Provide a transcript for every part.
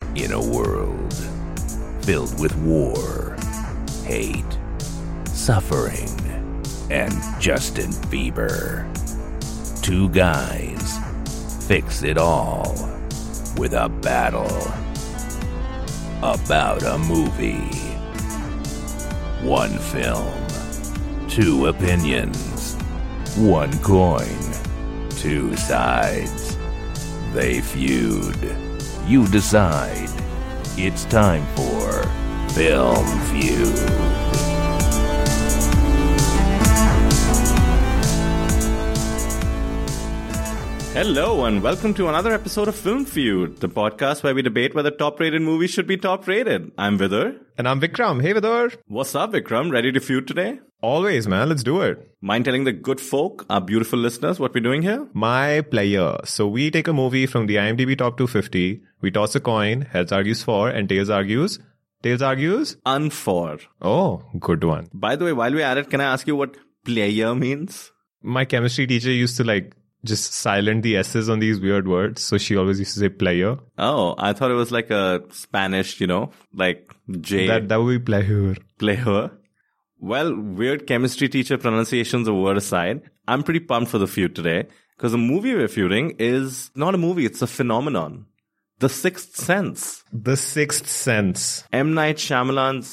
In a world filled with war, hate, suffering, and Justin Bieber, two guys fix it all with a battle about a movie. One film, two opinions, one coin, two sides. They feud. You decide. It's time for Film Feud. Hello and welcome to another episode of Film Feud, the podcast where we debate whether top-rated movies should be top-rated. I'm Vidar. And I'm Vikram. Hey, Vidar. What's up, Vikram? Ready to feud today? Always, man. Let's do it. Mind telling the good folk, our beautiful listeners, what we're doing here? My player. So we take a movie from the IMDb Top 250. We toss a coin. Heads argues for and tails argues. Tails argues? Unfor. Oh, good one. By the way, while we're at it, can I ask you what player means? My chemistry teacher used to just silent the S's on these weird words. So she always used to say player. Oh, I thought it was like a Spanish, like J. That would be player. Player. Well, weird chemistry teacher pronunciations of word aside, I'm pretty pumped for the feud today because the movie we're feuding is not a movie, it's a phenomenon. The Sixth Sense. The Sixth Sense. M. Night Shyamalan's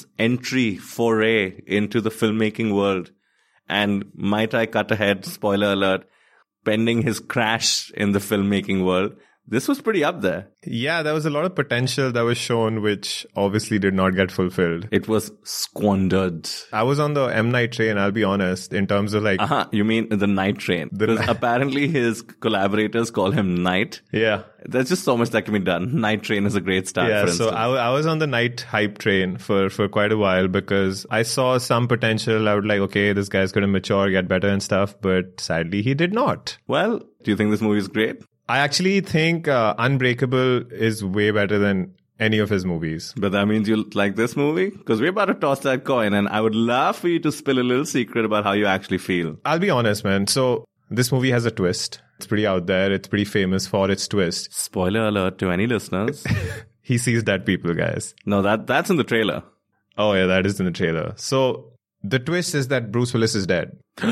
foray into the filmmaking world. And might I cut ahead, spoiler alert, pending his crash in the filmmaking world. This was pretty up there. Yeah, there was a lot of potential that was shown, which obviously did not get fulfilled. It was squandered. I was on the M. Night train, I'll be honest, in terms of You mean the Night train? Because apparently his collaborators call him Night. Yeah. There's just so much that can be done. Night train is a great start, yeah, for instance. so I was on the Night hype train for quite a while because I saw some potential. I would okay, this guy's going to mature, get better and stuff. But sadly, he did not. Well, do you think this movie is great? I actually think Unbreakable is way better than any of his movies. But that means you like this movie? Because we're about to toss that coin and I would love for you to spill a little secret about how you actually feel. I'll be honest, man. So this movie has a twist. It's pretty out there. It's pretty famous for its twist. Spoiler alert to any listeners. He sees dead people, guys. No, that's in the trailer. Oh, yeah, that is in the trailer. So the twist is that Bruce Willis is dead.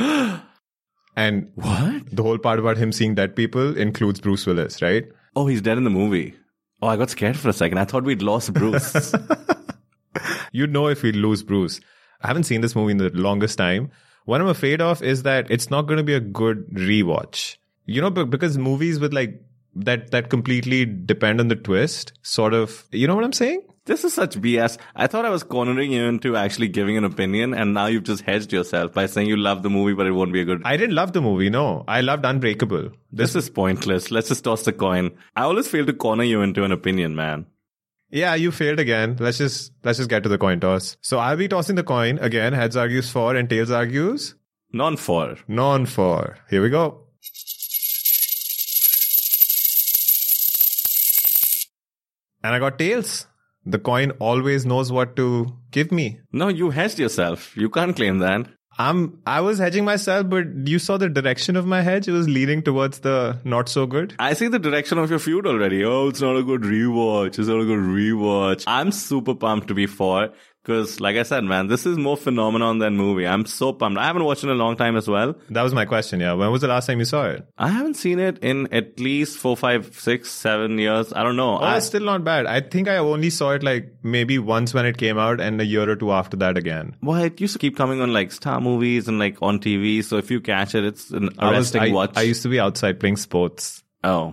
And what? The whole part about him seeing dead people includes Bruce Willis, right? Oh, he's dead in the movie. Oh, I got scared for a second. I thought we'd lost Bruce. You'd know if we'd lose Bruce. I haven't seen this movie in the longest time. What I'm afraid of is that it's not going to be a good rewatch. Because movies with that completely depend on the twist, sort of, you know what I'm saying? This is such BS. I thought I was cornering you into actually giving an opinion, and now you've just hedged yourself by saying you love the movie, but it won't be a good... I didn't love the movie, no. I loved Unbreakable. This is pointless. Let's just toss the coin. I always fail to corner you into an opinion, man. Yeah, you failed again. Let's just get to the coin toss. So I'll be tossing the coin again. Heads argues for and tails argues? Non-for. Non-for. Here we go. And I got tails. The coin always knows what to give me. No, you hedged yourself. You can't claim that. I was hedging myself, but you saw the direction of my hedge. It was leading towards the not so good. I see the direction of your feud already. Oh, it's not a good rewatch. It's not a good rewatch. I'm super pumped to be for. Because, like I said, man, this is more phenomenon than movie. I'm so pumped. I haven't watched it in a long time as well. That was my question, yeah. When was the last time you saw it? I haven't seen it in at least 4, 5, 6, 7 years. I don't know. It's still not bad. I think I only saw it maybe once when it came out and a year or two after that again. Well, it used to keep coming on Star movies and on TV. So if you catch it, it's an arresting watch. I used to be outside playing sports. Oh.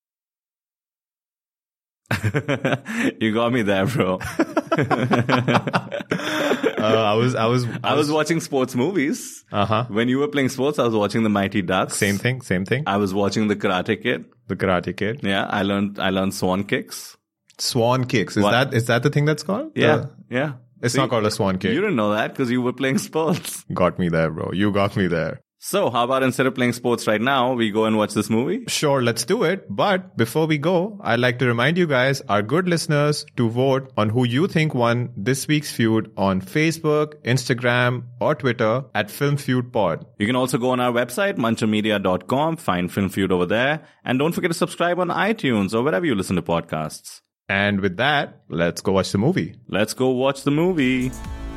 You got me there, bro. I was watching sports movies. When you were playing sports, I was watching The Mighty Ducks. Same thing. I was watching The Karate Kid. The Karate Kid. Yeah, I learned swan kicks. Swan kicks. Is that the thing that's called? Yeah. Yeah. It's not called a swan kick. You didn't know that because you were playing sports. Got me there, bro. You got me there. So, how about instead of playing sports right now, we go and watch this movie? Sure, let's do it. But before we go, I'd like to remind you guys, our good listeners, to vote on who you think won this week's feud on Facebook, Instagram, or Twitter at Film Feud Pod. You can also go on our website, manchamedia.com, find Film Feud over there. And don't forget to subscribe on iTunes or wherever you listen to podcasts. And with that, let's go watch the movie. Let's go watch the movie.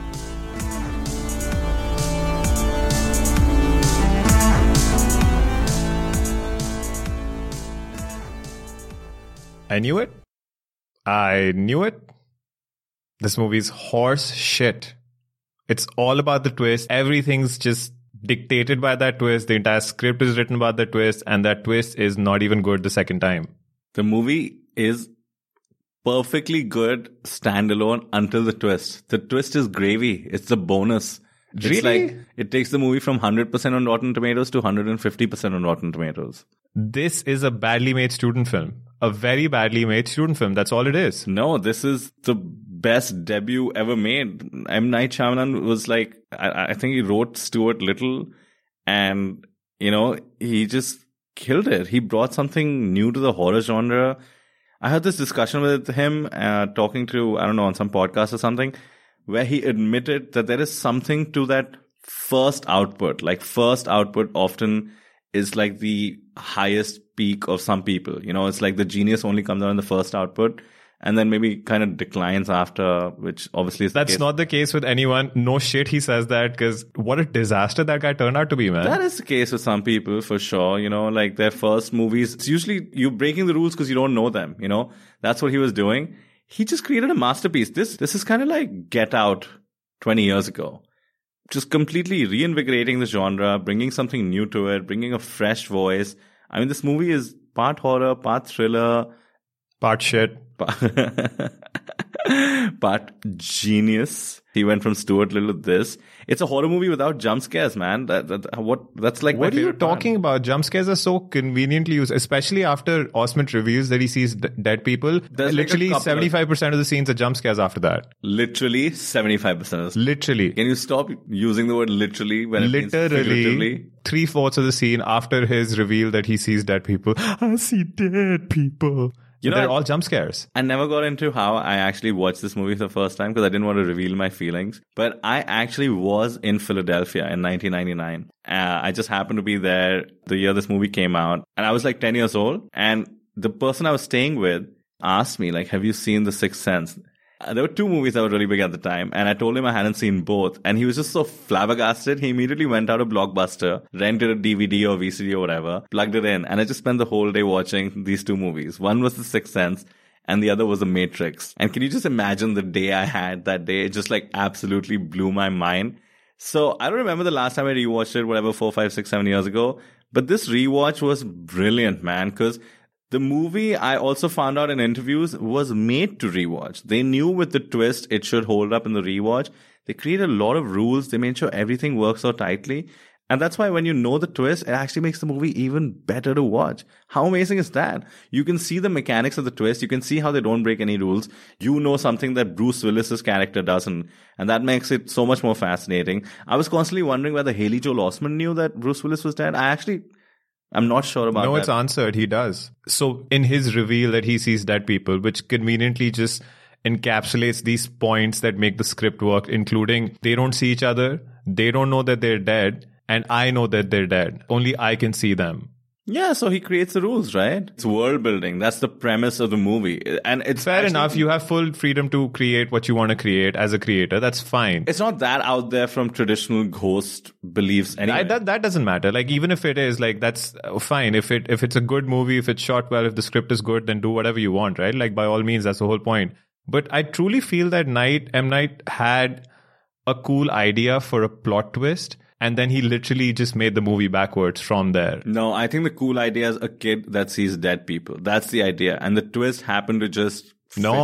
I knew it. I knew it. This movie's horse shit. It's all about the twist. Everything's just dictated by that twist. The entire script is written about the twist, and that twist is not even good the second time. The movie is perfectly good standalone until the twist. The twist is gravy. It's the bonus. Really? It's like it takes the movie from 100% on Rotten Tomatoes to 150% on Rotten Tomatoes. This is a badly made student film. A very badly made student film. That's all it is. No, this is the best debut ever made. M. Night Shyamalan was like, I think he wrote Stuart Little, and, he just killed it. He brought something new to the horror genre. I had this discussion with him, talking to, I don't know, on some podcast or something, where he admitted that there is something to that first output. Like, first output often is like the highest peak of some people. It's like the genius only comes out in the first output and then maybe kind of declines after, which obviously is That's not the case with anyone. No shit he says that, because what a disaster that guy turned out to be, man. That is the case with some people, for sure. Like their first movies, it's usually you're breaking the rules because you don't know them. That's what he was doing. He just created a masterpiece. This is kind of like Get Out 20 years ago. Just completely reinvigorating the genre, bringing something new to it, bringing a fresh voice. I mean, this movie is part horror, part thriller, part shit, part genius. He went from Stuart Little to this. It's a horror movie without jump scares, man. That's like what my are you favorite talking part. about? Jump scares are so conveniently used, especially after Osment reveals that he sees dead people. There's literally like 75% of the scenes are jump scares after that. Literally 75%. Literally. Can you stop using the word literally when it means figuratively? 3/4 of the scene after his reveal that he sees dead people. I see dead people. They're all jump scares. I never got into how I actually watched this movie for the first time because I didn't want to reveal my feelings. But I actually was in Philadelphia in 1999. I just happened to be there the year this movie came out. And I was like 10 years old. And the person I was staying with asked me, like, have you seen The Sixth Sense? There were two movies that were really big at the time, and I told him I hadn't seen both. And he was just so flabbergasted. He immediately went out of Blockbuster, rented a DVD or VCD or whatever, plugged it in, and I just spent the whole day watching these two movies. One was The Sixth Sense, and the other was The Matrix. And can you just imagine the day I had that day? It just like absolutely blew my mind. So I don't remember the last time I rewatched it, whatever, 4, 5, 6, 7 years ago. But this rewatch was brilliant, man, because the movie, I also found out in interviews, was made to rewatch. They knew with the twist it should hold up in the rewatch. They created a lot of rules. They made sure everything works so tightly. And that's why when you know the twist, it actually makes the movie even better to watch. How amazing is that? You can see the mechanics of the twist. You can see how they don't break any rules. You know something that Bruce Willis's character doesn't. And that makes it so much more fascinating. I was constantly wondering whether Haley Joel Osment knew that Bruce Willis was dead. I'm not sure about that. No, it's answered. He does. So in his reveal that he sees dead people, which conveniently just encapsulates these points that make the script work, including they don't see each other, they don't know that they're dead, and I know that they're dead. Only I can see them. Yeah, so he creates the rules, right? It's world building. That's the premise of the movie. And it's fair enough. You have full freedom to create what you want to create as a creator. That's fine. It's not that out there from traditional ghost beliefs anyway. That doesn't matter. Like, even if it is, like, that's fine. If it's a good movie, if it's shot well, if the script is good, then do whatever you want, right? Like, by all means, that's the whole point. But I truly feel that M. Night had a cool idea for a plot twist, and then he literally just made the movie backwards from there. No, I think the cool idea is a kid that sees dead people. That's the idea. And the twist happened to just...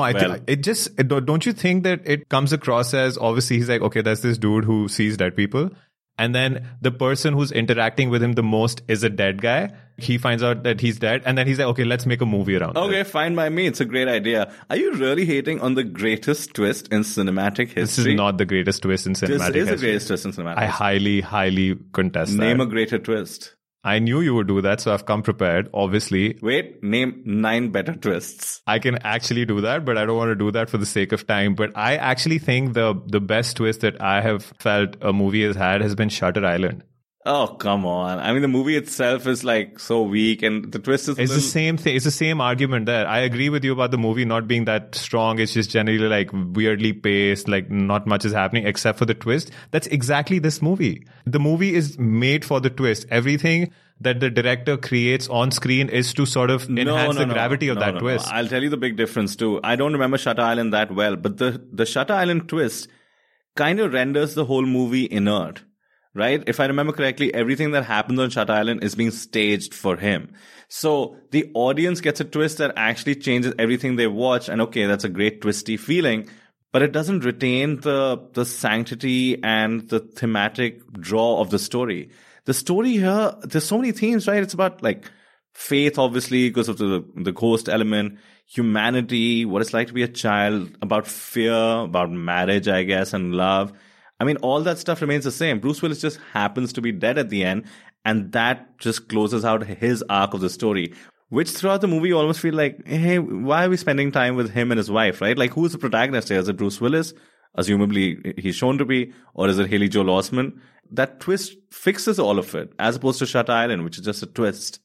Don't you think that it comes across as, obviously he's like, okay, there's this dude who sees dead people. And then the person who's interacting with him the most is a dead guy. He finds out that he's dead. And then he's like, okay, let's make a movie around it. Okay, fine by me. It's a great idea. Are you really hating on the greatest twist in cinematic history? This is not the greatest twist in cinematic history. This is the greatest twist in cinematic history. I highly, highly contest that. Name a greater twist. I knew you would do that, so I've come prepared, obviously. Wait, name 9 better twists. I can actually do that, but I don't want to do that for the sake of time. But I actually think the best twist that I have felt a movie has had has been Shutter Island. Oh, come on. I mean, the movie itself is like so weak, and the twist is It's the same thing. It's the same argument there. I agree with you about the movie not being that strong. It's just generally like weirdly paced, like not much is happening except for the twist. That's exactly this movie. The movie is made for the twist. Everything that the director creates on screen is to sort of enhance the gravity of that twist. I'll tell you the big difference too. I don't remember Shutter Island that well, but the Shutter Island twist kind of renders the whole movie inert. Right? If I remember correctly, everything that happens on Shutter Island is being staged for him. So the audience gets a twist that actually changes everything they watch. And okay, that's a great twisty feeling, but it doesn't retain the sanctity and the thematic draw of the story. The story here, there's so many themes, right? It's about like faith, obviously, because of the ghost element, humanity, what it's like to be a child, about fear, about marriage, I guess, and love. I mean, all that stuff remains the same. Bruce Willis just happens to be dead at the end, and that just closes out his arc of the story, which throughout the movie you almost feel like, hey, why are we spending time with him and his wife, right? Like, who's the protagonist here? Is it Bruce Willis? Assumably he's shown to be, or is it Haley Joel Osment? That twist fixes all of it, as opposed to Shutter Island, which is just a twist.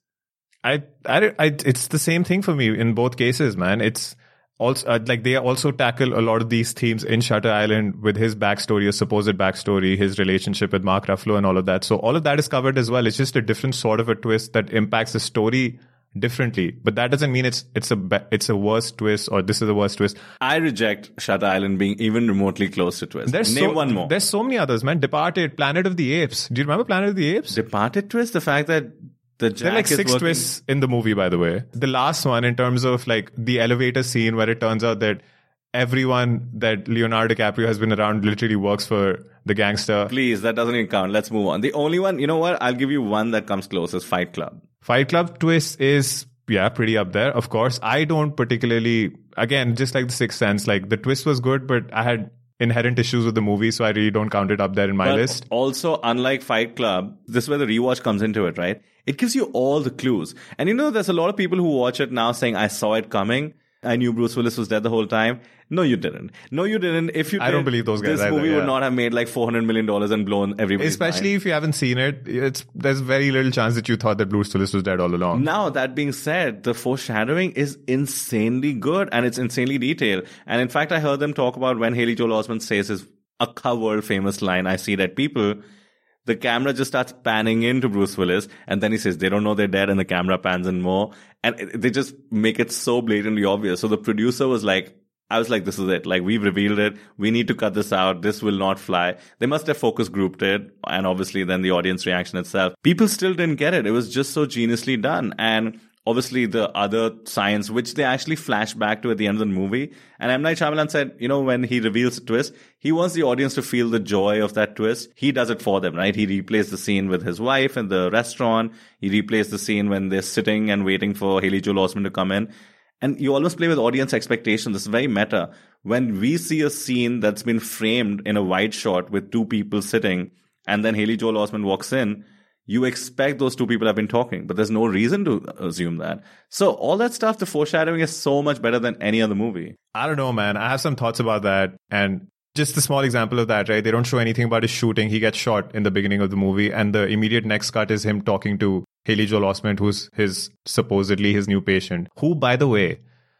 It's the same thing for me in both cases, man. It's also like they also tackle a lot of these themes in Shutter Island with his backstory, his supposed backstory, his relationship with Mark Ruffalo and all of that. So all of that is covered as well. It's just a different sort of a twist that impacts the story differently. But that doesn't mean it's a worse twist or this is a worse twist. I reject Shutter Island being even remotely close to twist. Name one more. There's so many others, man. Departed, Planet of the Apes. Do you remember Planet of the Apes? Departed twist? The fact that there are like 6 twists in the movie, by the way. The last one, in terms of like the elevator scene where it turns out that everyone that Leonardo DiCaprio has been around literally works for the gangster. Please, that doesn't even count. Let's move on. The only one, you know what? I'll give you one that comes close is Fight Club. Fight Club twist is, pretty up there, of course. I don't particularly, again, just like The Sixth Sense, like the twist was good, but I had inherent issues with the movie, so I really don't count it up there in my list. Also, unlike Fight Club, this is where the rewatch comes into it, right? It gives you all the clues. And you know, there's a lot of people who watch it now saying, I saw it coming. I knew Bruce Willis was dead the whole time. No, you didn't. If you did, I don't believe those guys this movie would not have made like $400 million and blown everybody's Especially mind. If you haven't seen it, there's very little chance that you thought that Bruce Willis was dead all along. Now, that being said, the foreshadowing is insanely good and it's insanely detailed. And in fact, I heard them talk about when Haley Joel Osment says his world famous line, I see dead people. The camera just starts panning into Bruce Willis, and then he says, they don't know they're dead, and the camera pans in more. And they just make it so blatantly obvious. So the producer was like, I was like, this is it. Like, we've revealed it. We need to cut this out. This will not fly. They must have focus grouped it, and obviously then the audience reaction itself. People still didn't get it. It was just so geniusly done. And obviously the other science, which they actually flash back to at the end of the movie. And M. Night Shyamalan said, you know, when he reveals a twist, he wants the audience to feel the joy of that twist. He does it for them, right? He replays the scene with his wife in the restaurant. He replays the scene when they're sitting and waiting for Haley Joel Osment to come in. And you almost play with audience expectations. This is very meta. When we see a scene that's been framed in a wide shot with 2 people sitting, and then Haley Joel Osment walks in, you expect those 2 people have been talking, but there's no reason to assume that. So all that stuff, the foreshadowing is so much better than any other movie. I don't know, man. I have some thoughts about that. And just a small example of that, right? They don't show anything about his shooting. He gets shot in the beginning of the movie. And the immediate next cut is him talking to Haley Joel Osment, who's supposedly his new patient. Who, by the way,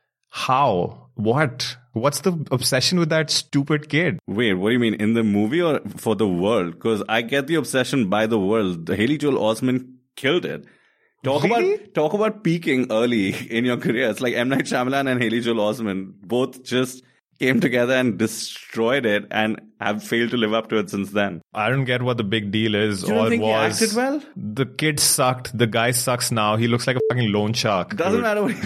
how? What? What's the obsession with that stupid kid? Wait, what do you mean? In the movie or for the world? Because I get the obsession by the world. Haley Joel Osment killed it. Talk about peaking early in your career. It's like M. Night Shyamalan and Haley Joel Osment both just came together and destroyed it and have failed to live up to it since then. I don't get what the big deal is. You don't think he acted well? The kid sucked. The guy sucks now. He looks like a fucking loan shark. Doesn't matter what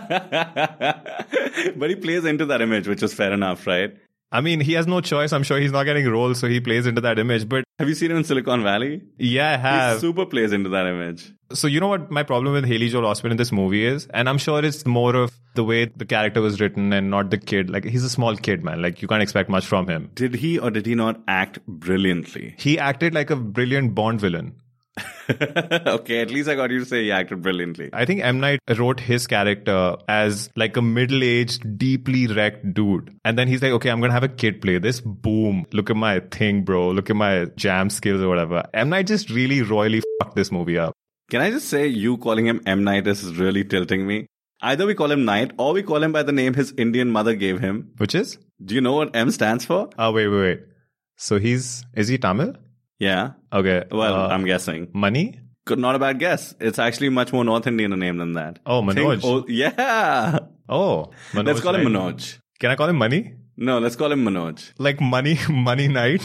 but he plays into that image, which is fair enough, right? I mean, he has no choice. I'm sure he's not getting roles, so he plays into that image. But have you seen him in Silicon Valley? Yeah, I have. He super plays into that image. So you know what my problem with Haley Joel Osment in this movie is? And I'm sure it's more of the way the character was written and not the kid. Like, he's a small kid, man. Like, you can't expect much from him. Did he or did he not act brilliantly? He acted like a brilliant Bond villain. Okay, at least I got you to say he acted brilliantly. I think M. Night wrote his character as like a middle-aged, deeply wrecked dude. And then he's like, okay, I'm going to have a kid play this. Boom. Look at my thing, bro. Look at my jam skills or whatever. M. Night just really royally fucked this movie up. Can I just say, you calling him M. Night is really tilting me. Either we call him Night or we call him by the name his Indian mother gave him. Which is? Do you know what M stands for? Oh, wait. So is he Tamil? Yeah. Okay. Well, I'm guessing. Money? Not a bad guess. It's actually much more North Indian a name than that. Oh, Manoj. Yeah. Oh, Manoj. Let's call him right? Manoj. Can I call him Money? No, let's call him Manoj. Like Money Night?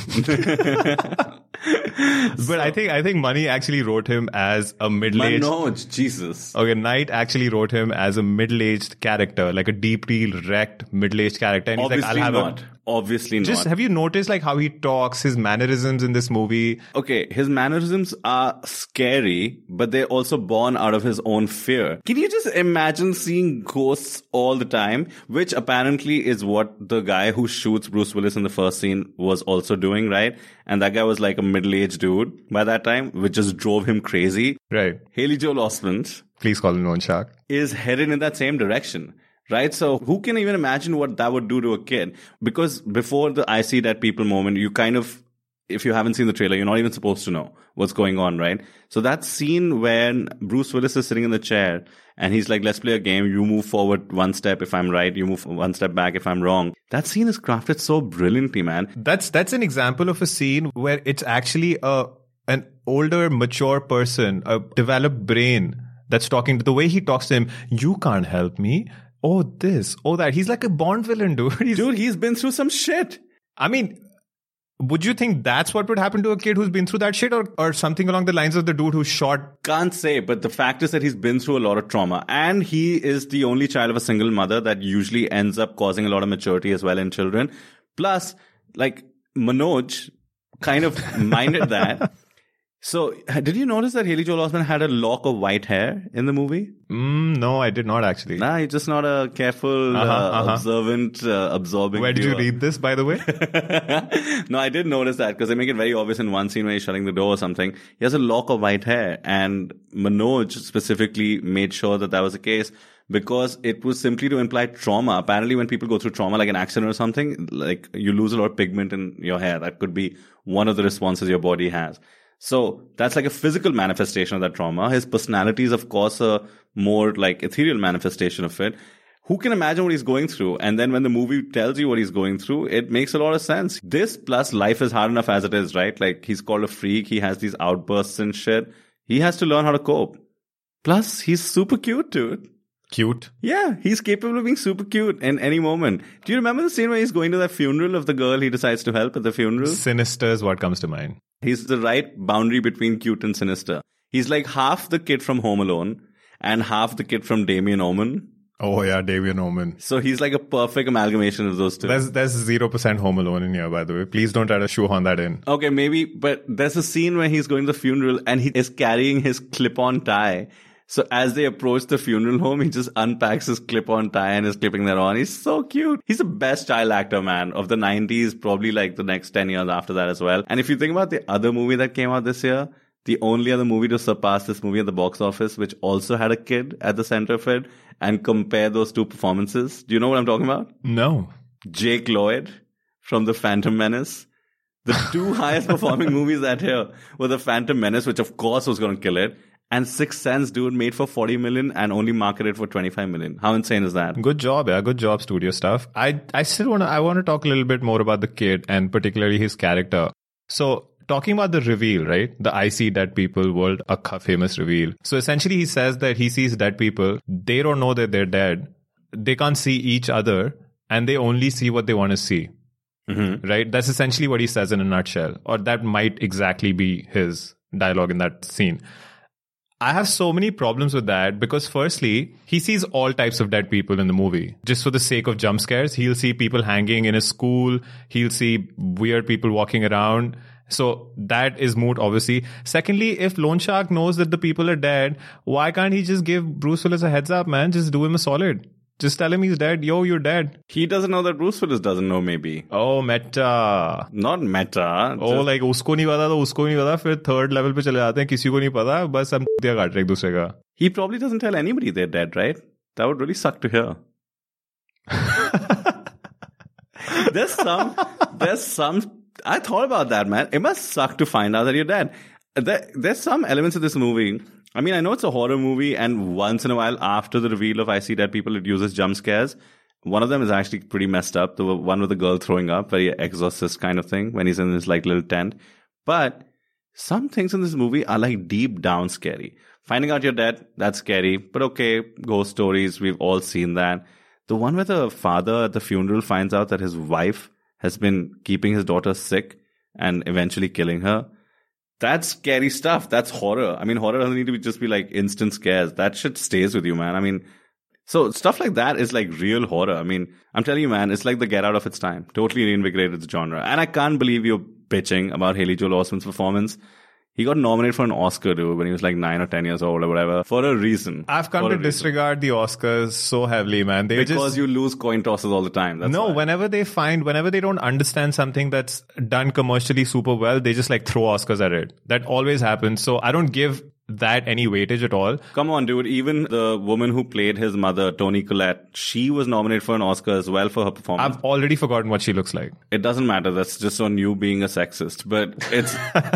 But I think Money actually wrote him as a middle-aged... Manoj, Jesus. Okay, Knight actually wrote him as a middle-aged character, like a deeply wrecked middle-aged character. And Obviously he's like, I'll have not. Obviously Just not. have you noticed like how he talks, his mannerisms in this movie? Okay, his mannerisms are scary, but they're also born out of his own fear. Can you just imagine seeing ghosts all the time? Which apparently is what the guy who shoots Bruce Willis in the first scene was also doing, right? And that guy was like a middle-aged dude by that time, which just drove him crazy. Right. Haley Joel Osment Please call him Lone Shark. is headed in that same direction. Right? So who can even imagine what that would do to a kid? Because before the I see dead people moment, you kind of, if you haven't seen the trailer, you're not even supposed to know what's going on, right? So that scene when Bruce Willis is sitting in the chair and he's like, let's play a game. You move forward one step if I'm right. You move one step back if I'm wrong. That scene is crafted so brilliantly, man. That's an example of a scene where it's actually an older, mature person, a developed brain that's talking. To the way he talks to him, you can't help me. Oh, this, oh, that. He's like a Bond villain, dude. He's been through some shit. I mean, would you think that's what would happen to a kid who's been through that shit or something along the lines of the dude who shot? Can't say, but the fact is that he's been through a lot of trauma. And he is the only child of a single mother that usually ends up causing a lot of maturity as well in children. Plus, like, Manoj kind of minded that. So, did you notice that Haley Joel Osment had a lock of white hair in the movie? No, I did not actually. Nah, you're just not a careful, observant, absorbing Where did viewer. you read this, by the way? No, I did notice that because they make it very obvious in one scene where he's shutting the door or something. He has a lock of white hair, and Manoj specifically made sure that that was the case because it was simply to imply trauma. Apparently, when people go through trauma, like an accident or something, like you lose a lot of pigment in your hair. That could be one of the responses your body has. So that's like a physical manifestation of that trauma. His personality is, of course, a more like ethereal manifestation of it. Who can imagine what he's going through? And then when the movie tells you what he's going through, it makes a lot of sense. This plus life is hard enough as it is, right? Like he's called a freak. He has these outbursts and shit. He has to learn how to cope. Plus, he's super cute, dude. Cute. Yeah, he's capable of being super cute in any moment. Do you remember the scene where he's going to that funeral of the girl he decides to help at the funeral? Sinister is what comes to mind. He's the right boundary between cute and sinister. He's like half the kid from Home Alone and half the kid from Damien Omen. Oh yeah, Damien Omen. So he's like a perfect amalgamation of those two. There's 0% Home Alone in here, by the way. Please don't try to shoehorn that in. Okay, maybe, but there's a scene where he's going to the funeral and he is carrying his clip-on tie. So as they approach the funeral home, he just unpacks his clip-on tie and is clipping that on. He's so cute. He's the best child actor, man, of the 90s, probably like the next 10 years after that as well. And if you think about the other movie that came out this year, the only other movie to surpass this movie at the box office, which also had a kid at the center of it, and compare those two performances. Do you know what I'm talking about? No. Jake Lloyd from The Phantom Menace. The two highest performing movies that year were The Phantom Menace, which of course was going to kill it, and Sixth Sense, dude, made for 40 million and only marketed for 25 million. How insane is that? Good job, yeah. Good job, studio stuff. I still want to talk a little bit more about the kid and particularly his character. So, talking about the reveal, right? The I see dead people world, a famous reveal. So essentially he says that he sees dead people. They don't know that they're dead. They can't see each other and they only see what they want to see. Mm-hmm. Right? That's essentially what he says in a nutshell. Or that might exactly be his dialogue in that scene. I have so many problems with that because firstly, he sees all types of dead people in the movie. Just for the sake of jump scares, he'll see people hanging in his school. He'll see weird people walking around. So that is moot, obviously. Secondly, if Lone Shark knows that the people are dead, why can't he just give Bruce Willis a heads up, man? Just do him a solid. Just tell him he's dead. Yo, you're dead. He doesn't know that Bruce Willis doesn't know, maybe. Oh, meta. Not meta. Oh, like उसको नहीं पता तो उसको नहीं पता, फिर third level पे चले जाते हैं, किसी को नहीं पता, बस हम दिया काट रहे एक दूसरे का. He probably doesn't tell anybody they're dead, right? That would really suck to hear. There's some, I thought about that, man. It must suck to find out that you're dead. There's some elements of this movie. I mean, I know it's a horror movie, and once in a while after the reveal of I See Dead People, it uses jump scares. One of them is actually pretty messed up. The one with the girl throwing up, very Exorcist kind of thing, when he's in his like little tent. But some things in this movie are like deep down scary. Finding out you're dead, that's scary. But okay, ghost stories, we've all seen that. The one where the father at the funeral finds out that his wife has been keeping his daughter sick and eventually killing her. That's scary stuff. That's horror. I mean, horror doesn't need to just be like instant scares. That shit stays with you, man. I mean, so stuff like that is like real horror. I mean, I'm telling you, man, it's like the Get Out of its time. Totally reinvigorated its genre. And I can't believe you're bitching about Haley Joel Osment's performance. He got nominated for an Oscar, dude, when he was like 9 or 10 years old or whatever, for a reason. I've come to disregard the Oscars so heavily, man. Because you lose coin tosses all the time. That's why. Whenever they don't understand something that's done commercially super well, they just like throw Oscars at it. That always happens. So I don't give that any weightage at all. Come on, dude. Even the woman who played his mother, Toni Collette, she was nominated for an Oscar as well for her performance. I've already forgotten what she looks like. It doesn't matter. That's just on you being a sexist. But it's...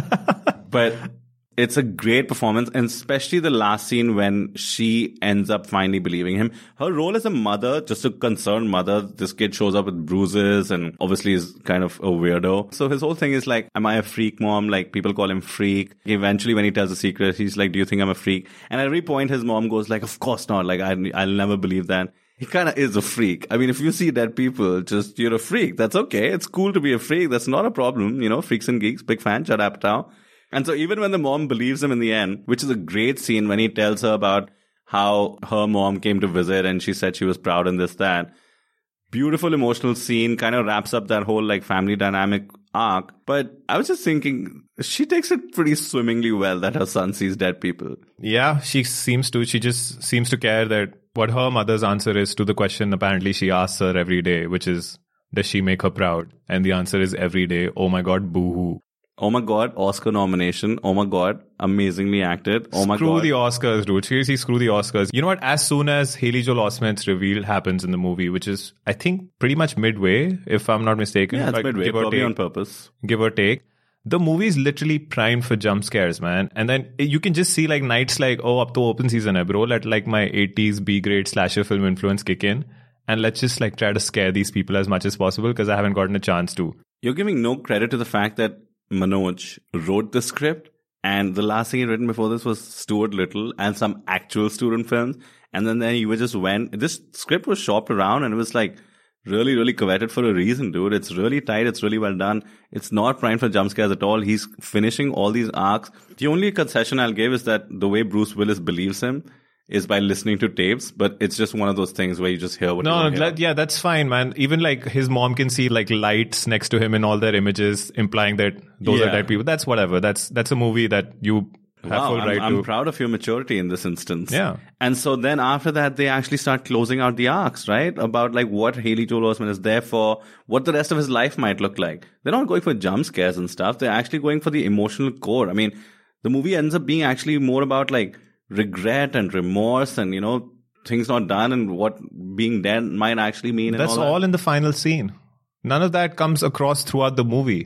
But it's a great performance, and especially the last scene when she ends up finally believing him. Her role as a mother, just a concerned mother, this kid shows up with bruises and obviously is kind of a weirdo. So his whole thing is like, am I a freak, mom? Like, people call him freak. Eventually, when he tells the secret, he's like, do you think I'm a freak? And at every point, his mom goes like, of course not. Like, I'll never believe that. He kind of is a freak. I mean, if you see dead people, you're a freak. That's okay. It's cool to be a freak. That's not a problem. You know, Freaks and Geeks, big fan, Judd Apatow. And so even when the mom believes him in the end, which is a great scene when he tells her about how her mom came to visit and she said she was proud and this, that. Beautiful emotional scene, kind of wraps up that whole like family dynamic arc. But I was just thinking, she takes it pretty swimmingly well that her son sees dead people. Yeah, she seems to. She just seems to care that what her mother's answer is to the question apparently she asks her every day, which is, does she make her proud? And the answer is every day, oh my God, boo-hoo. Oh my God, Oscar nomination. Oh my God, amazingly acted. Oh my God. Screw the Oscars, dude. Seriously, screw the Oscars. You know what? As soon as Haley Joel Osment's reveal happens in the movie, which is, I think, pretty much midway, if I'm not mistaken. Yeah, it's like, midway, probably on purpose. Give or take. The movie is literally primed for jump scares, man. And then you can just see like nights like, oh, up to open season hai, bro. Let like my 80s B-grade slasher film influence kick in. And let's just like try to scare these people as much as possible because I haven't gotten a chance to. You're giving no credit to the fact that Manoj wrote the script, and the last thing he'd written before this was Stuart Little and some actual student films. And then you just went, this script was shopped around and it was like really, really coveted for a reason, dude. It's really tight. It's really well done. It's not primed for jump scares at all. He's finishing all these arcs. The only concession I'll give is that the way Bruce Willis believes him is by listening to tapes, but it's just one of those things where you just hear what you want to hear. Yeah, that's fine, man. Even like his mom can see like lights next to him in all their images, implying that those are dead people. That's whatever. That's a movie that you have full right to. I'm proud of your maturity in this instance. Yeah. And so then after that, they actually start closing out the arcs, right? About like what Haley Joel Osment is there for, what the rest of his life might look like. They're not going for jump scares and stuff. They're actually going for the emotional core. I mean, the movie ends up being actually more about like regret and remorse and, you know, things not done and what being dead might actually mean. That's and all in the final scene. None of that comes across throughout the movie.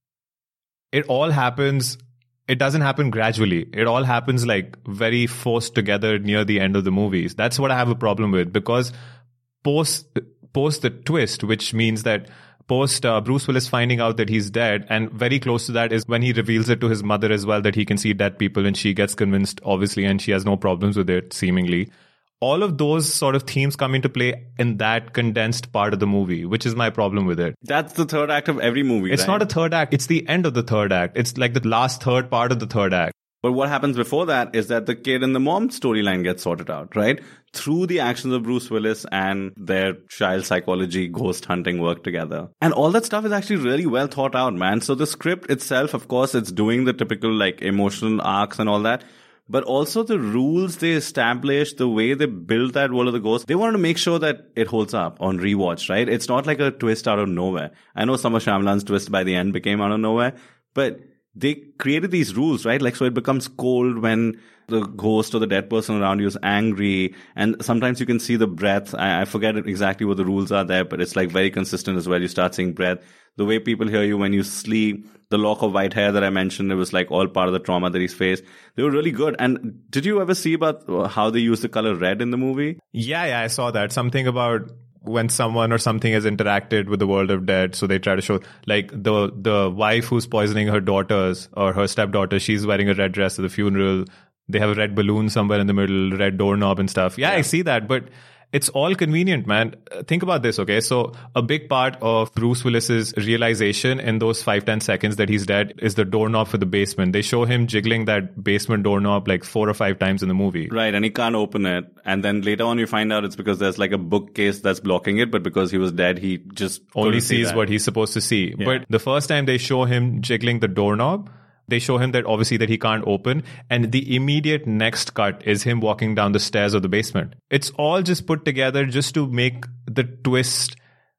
It all happens. It doesn't happen gradually. It all happens like very forced together near the end of the movies. That's what I have a problem with, because post the twist, which means that post Bruce Willis finding out that he's dead, and very close to that is when he reveals it to his mother as well, that he can see dead people, and she gets convinced, obviously, and she has no problems with it, seemingly. All of those sort of themes come into play in that condensed part of the movie, which is my problem with it. That's the third act of every movie, It's not a third act. It's the end of the third act. It's like the last third part of the third act. But what happens before that is that the kid and the mom storyline gets sorted out, right? Through the actions of Bruce Willis and their child psychology, ghost hunting work together. And all that stuff is actually really well thought out, man. So the script itself, of course, it's doing the typical like emotional arcs and all that. but also the rules they established, the way they built that world of the ghost. They wanted to make sure that it holds up on rewatch, right? It's not like a twist out of nowhere. I know some of Shyamalan's twist by the end became out of nowhere, but they created these rules, right? Like, so it becomes cold when the ghost or the dead person around you is angry. And sometimes you can see the breath. I forget exactly what the rules are there, but it's like very consistent as well. You start seeing breath. The way people hear you when you sleep, the lock of white hair that I mentioned, it was like all part of the trauma that he's faced. They were really good. And did you ever see about how they use the color red in the movie? Yeah, I saw that. Something about when someone or something has interacted with the world of dead, so they try to show, like, the wife who's poisoning her daughters or her stepdaughter, she's wearing a red dress at the funeral. They have a red balloon somewhere in the middle, red doorknob and stuff. Yeah, I see that, but it's all convenient, man. Think about this, okay? So a big part of Bruce Willis's realization in those 5-10 seconds that he's dead is the doorknob for the basement. They show him jiggling that basement doorknob like 4 or 5 times in the movie. Right, and he can't open it. And then later on you find out it's because there's like a bookcase that's blocking it, but because he was dead, he just only sees what he's supposed to see. Yeah. But the first time they show him jiggling the doorknob, they show him that obviously that he can't open, and the immediate next cut is him walking down the stairs of the basement. It's all just put together just to make the twist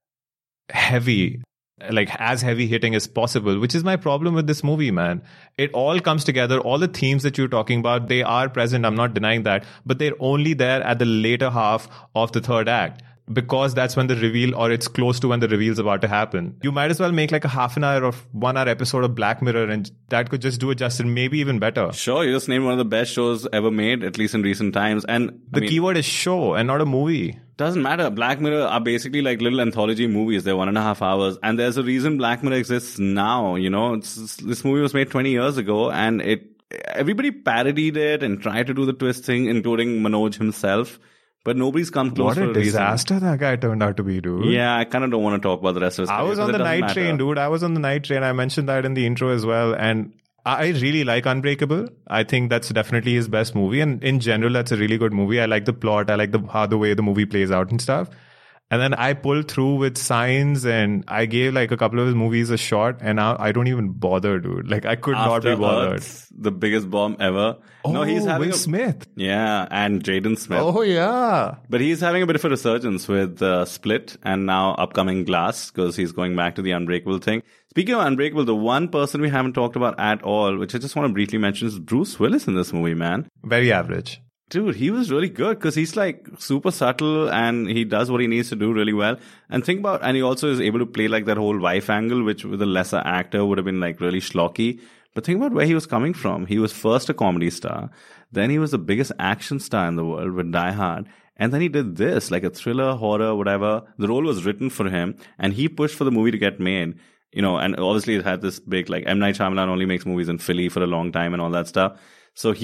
heavy, like as heavy hitting as possible, which is my problem with this movie, man. It all comes together. All the themes that you're talking about, they are present. I'm not denying that, but they're only there at the later half of the third act, because that's when the reveal, or it's close to when the reveal's about to happen. You might as well make like a half an hour or 1 hour episode of Black Mirror, and that could just do it justice, maybe even better. Sure, you just named one of the best shows ever made, at least in recent times. And the keyword is show and not a movie. Doesn't matter. Black Mirror are basically like little anthology movies. They're 1.5 hours. And there's a reason Black Mirror exists now. You know, this movie was made 20 years ago, and everybody parodied it and tried to do the twist thing, including Manoj himself. But nobody's come close. What a disaster that guy turned out to be, dude. Yeah, I kind of don't want to talk about the rest of his career. I was on the night train, dude. I was on the night train. I mentioned that in the intro as well. And I really like Unbreakable. I think that's definitely his best movie. And in general, that's a really good movie. I like the plot. I like the way the movie plays out and stuff. And then I pulled through with Signs, and I gave like a couple of his movies a shot, and now I don't even bother, dude. Like, I could not be bothered. Earth, the biggest bomb ever. Oh, no, he's having Will Smith. Yeah, and Jaden Smith. Oh, yeah. But he's having a bit of a resurgence with Split and now upcoming Glass, because he's going back to the Unbreakable thing. Speaking of Unbreakable, the one person we haven't talked about at all, which I just want to briefly mention, is Bruce Willis in this movie, man. Very average. Dude, he was really good because he's like super subtle and he does what he needs to do really well. And and he also is able to play like that whole wife angle, which with a lesser actor would have been like really schlocky. But think about where he was coming from. He was first a comedy star. Then he was the biggest action star in the world with Die Hard. And then he did this, like a thriller, horror, whatever. The role was written for him and he pushed for the movie to get made. You know, and obviously it had this big, like, M. Night Shyamalan only makes movies in Philly for a long time and all that stuff. So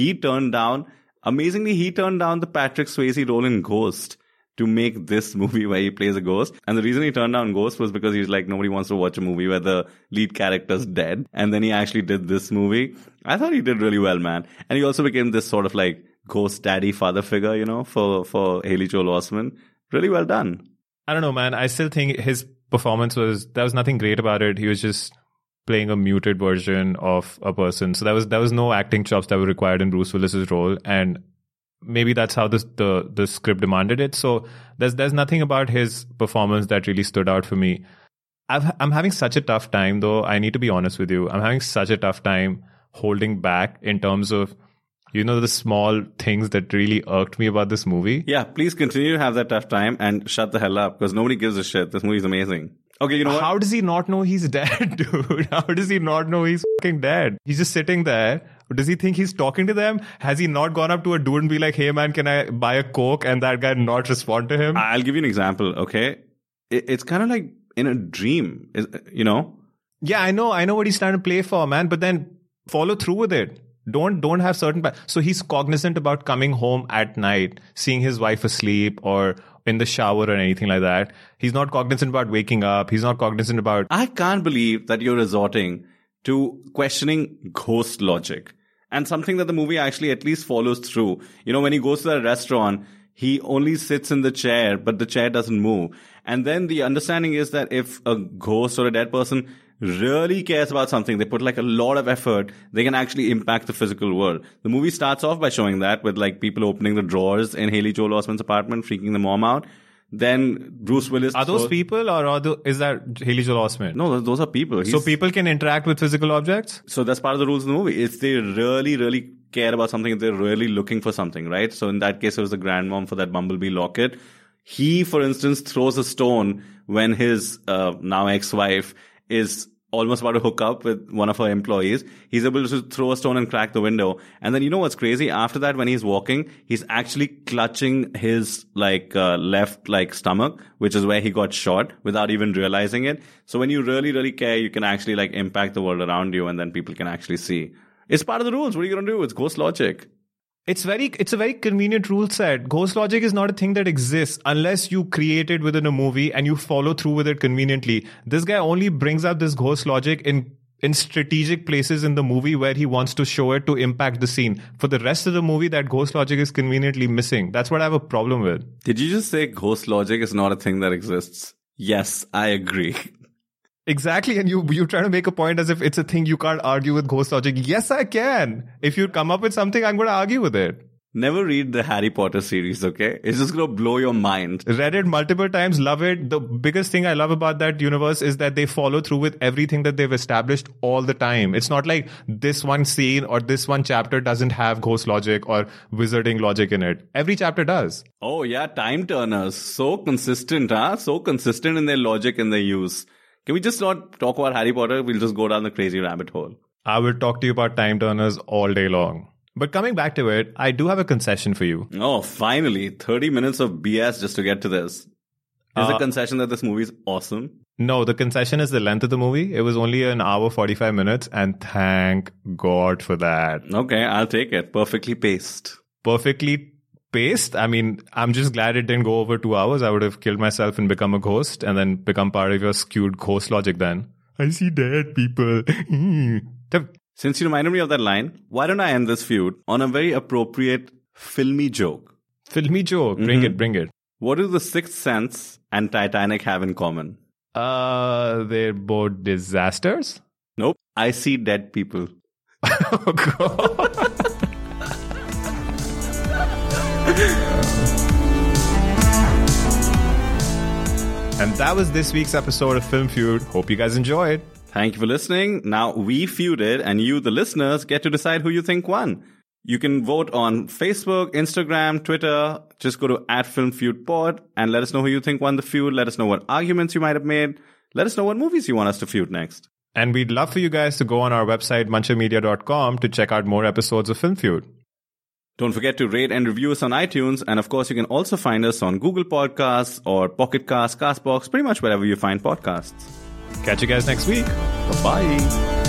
amazingly, he turned down the Patrick Swayze role in Ghost to make this movie where he plays a ghost. And the reason he turned down Ghost was because he's like, nobody wants to watch a movie where the lead character's dead. And then he actually did this movie. I thought he did really well, man. And he also became this sort of like ghost daddy father figure, you know, for Haley Joel Osment. Really well done. I don't know, man. I still think his performance there was nothing great about it. He was just playing a muted version of a person. So there was no acting chops that were required in Bruce Willis's role, and maybe that's how the script demanded it. So there's nothing about his performance that really stood out for me. I'm having such a tough time, though. I need to be honest with you. I'm having such a tough time holding back in terms of, you know, the small things that really irked me about this movie. Yeah, please continue to have that tough time and shut the hell up, because nobody gives a shit. This movie's amazing. Okay, you know what? How does he not know he's dead, dude? How does he not know he's fucking dead? He's just sitting there. Does he think he's talking to them? Has he not gone up to a dude and be like, hey man, can I buy a Coke? And that guy not respond to him? I'll give you an example, okay? It's kind of like in a dream, you know? Yeah, I know what he's trying to play for, man. But then follow through with it. Don't have certain... So he's cognizant about coming home at night, seeing his wife asleep or in the shower or anything like that. He's not cognizant about waking up. He's not cognizant about... I can't believe that you're resorting to questioning ghost logic and something that the movie actually at least follows through. You know, when he goes to that restaurant, he only sits in the chair, but the chair doesn't move. And then the understanding is that if a ghost or a dead person really cares about something, they put like a lot of effort, they can actually impact the physical world. The movie starts off by showing that with like people opening the drawers in Haley Joel Osment's apartment, freaking the mom out. Then Bruce Willis. Are those people or is that Haley Joel Osment? No, those are people. So people can interact with physical objects? So that's part of the rules of the movie. It's they really, really care about something. They're really looking for something, right? So in that case, it was the grandmom for that Bumblebee locket. He, for instance, throws a stone when his now ex-wife is almost about to hook up with one of her employees. He's able to throw a stone and crack the window. And then you know what's crazy? After that, when he's walking, he's actually clutching his left stomach, which is where he got shot without even realizing it. So when you really, really care, you can actually like impact the world around you and then people can actually see. It's part of the rules. What are you going to do? It's ghost logic. It's a very convenient rule set. Ghost logic is not a thing that exists unless you create it within a movie and you follow through with it conveniently. This guy only brings up this ghost logic in strategic places in the movie where he wants to show it to impact the scene. For the rest of the movie, that ghost logic is conveniently missing. That's what I have a problem with. Did you just say ghost logic is not a thing that exists? Yes, I agree. Exactly, and you try to make a point as if it's a thing you can't argue with ghost logic. Yes, I can. If you come up with something, I'm going to argue with it. Never read the Harry Potter series, okay? It's just going to blow your mind. Read it multiple times, love it. The biggest thing I love about that universe is that they follow through with everything that they've established all the time. It's not like this one scene or this one chapter doesn't have ghost logic or wizarding logic in it. Every chapter does. Oh yeah, time turners. So consistent, huh? So consistent in their logic and their use. Can we just not talk about Harry Potter? We'll just go down the crazy rabbit hole. I will talk to you about time turners all day long. But coming back to it, I do have a concession for you. Oh, finally. 30 minutes of BS just to get to this. Is the concession that this movie is awesome? No, the concession is the length of the movie. It was only an hour, 45 minutes, and thank God for that. Okay, I'll take it. Perfectly paced. Perfectly paced? I mean, I'm just glad it didn't go over 2 hours. I would have killed myself and become a ghost and then become part of your skewed ghost logic then. I see dead people. Since you reminded me of that line, why don't I end this feud on a very appropriate filmy joke? Filmy joke? Bring it. What do The Sixth Sense and Titanic have in common? They're both disasters? Nope. I see dead people. Oh, God. And that was this week's episode of Film Feud. Hope you guys enjoyed. Thank you for listening. Now we feuded and you, the listeners, get to decide who you think won. You can vote on Facebook, Instagram, Twitter. Just go to @FilmFeudPod and let us know who you think won the feud. Let us know what arguments you might have made. Let us know what movies you want us to feud next. And we'd love for you guys to go on our website, munchermedia.com, to check out more episodes of Film Feud. Don't forget to rate and review us on iTunes. And of course, you can also find us on Google Podcasts or Pocket Cast, Castbox, pretty much wherever you find podcasts. Catch you guys next week. Bye-bye.